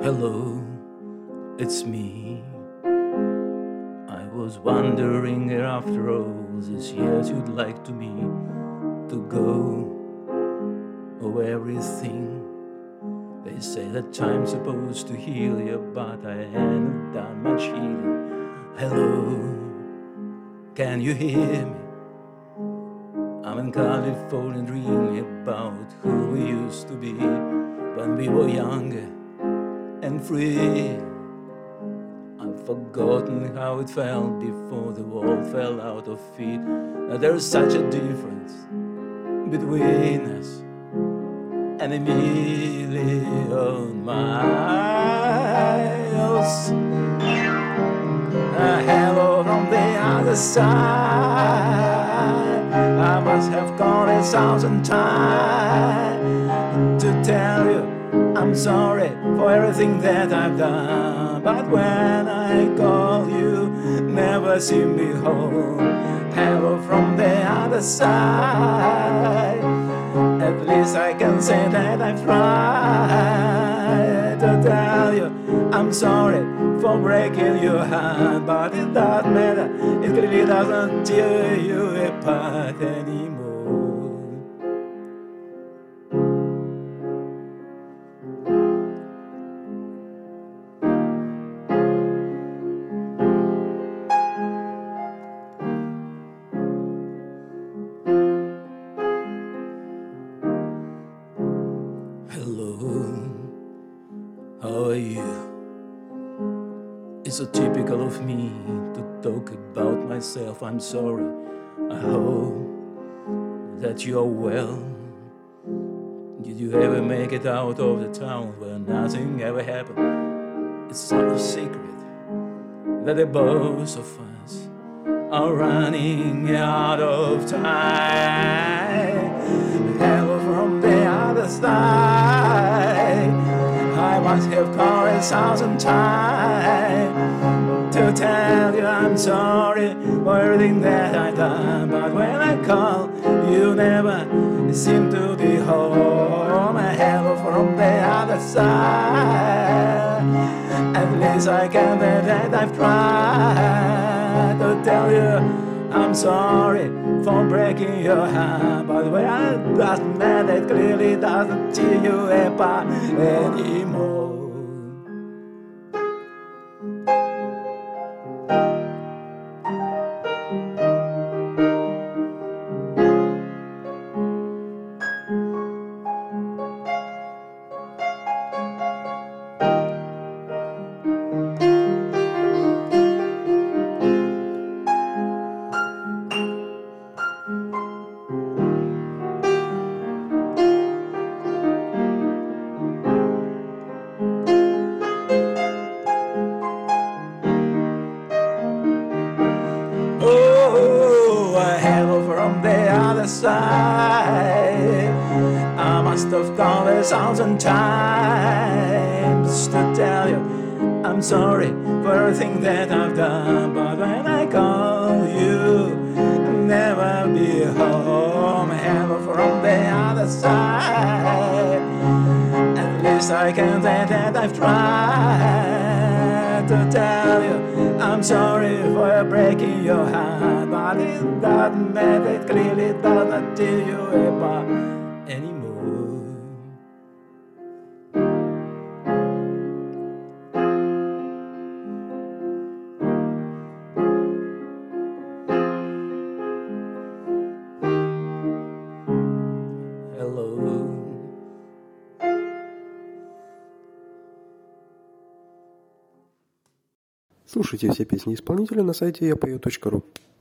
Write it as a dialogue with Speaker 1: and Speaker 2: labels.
Speaker 1: Hello, it's me. I was wondering if after all these years you'd like to me to go over everything. They say that time's supposed to heal you, but I haven't done much healing. Hello, can you hear me? I'm in California dreaming about who we used to be when we were younger and free. I've forgotten how it felt before the world fell out of feet. Now there's such a difference between us and a million miles. A hello from the other side. I must have called 1,000 times to tell you I'm sorry for everything that I've done. But when I call you, never see me home. Hello from the other side. At least I can say that I've tried to tell you I'm sorry for breaking your heart. But it doesn't matter, it really doesn't tear you apart anymore. Hello, how are you? It's so typical of me to talk about myself. I'm sorry. I hope that you are well. Did you ever make it out of the town where nothing ever happened? It's not a secret that the both of us are running out of time. Hello from the other side. I must have called 1,000 times to tell you I'm sorry for everything that I've done. But when I call, you never seem to be home. Hello from the other side. At least I can bet that I've tried to tell you I'm sorry for breaking your heart. But when it doesn't matter, it clearly doesn't tear you apart anymore. Oh, hello from the other side. I must have called 1,000 times to tell you I'm sorry for everything that I've done. But when I call you, never be home. Hello from the other side. At least I can say that I've tried to tell you I'm sorry for breaking your heart. But it doesn't matter, it clearly doesn't tear you apart anymore. Hello.
Speaker 2: Слушайте все песни исполнителя на сайте yapoe.ru.